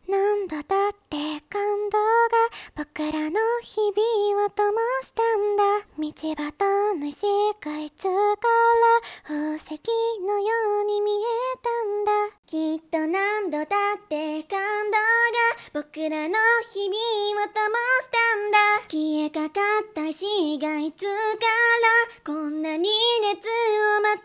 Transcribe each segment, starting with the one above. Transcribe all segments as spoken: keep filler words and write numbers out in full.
何度だって感動が僕らの日々を灯したんだ。道端の石がいつから宝石のように見えたんだ。きっと何度だって感動が僕らの日々を灯したんだ。消えかかった石がいつからこんなに熱をまとった。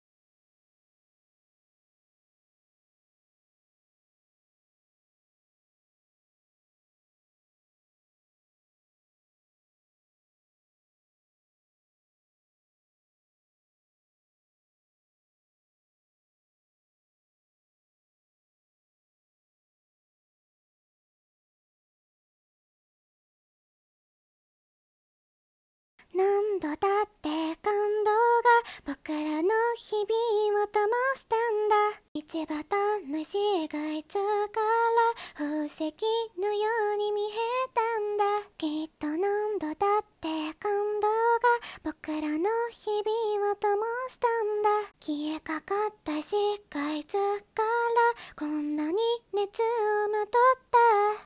何度だって感動が僕らの日々を灯したんだ。道端の石がいつから宝石のように見えたんだ。きっと何度だって感動が僕らの日々を灯したんだ。消えかかった石がいつからこんなに熱をまとった。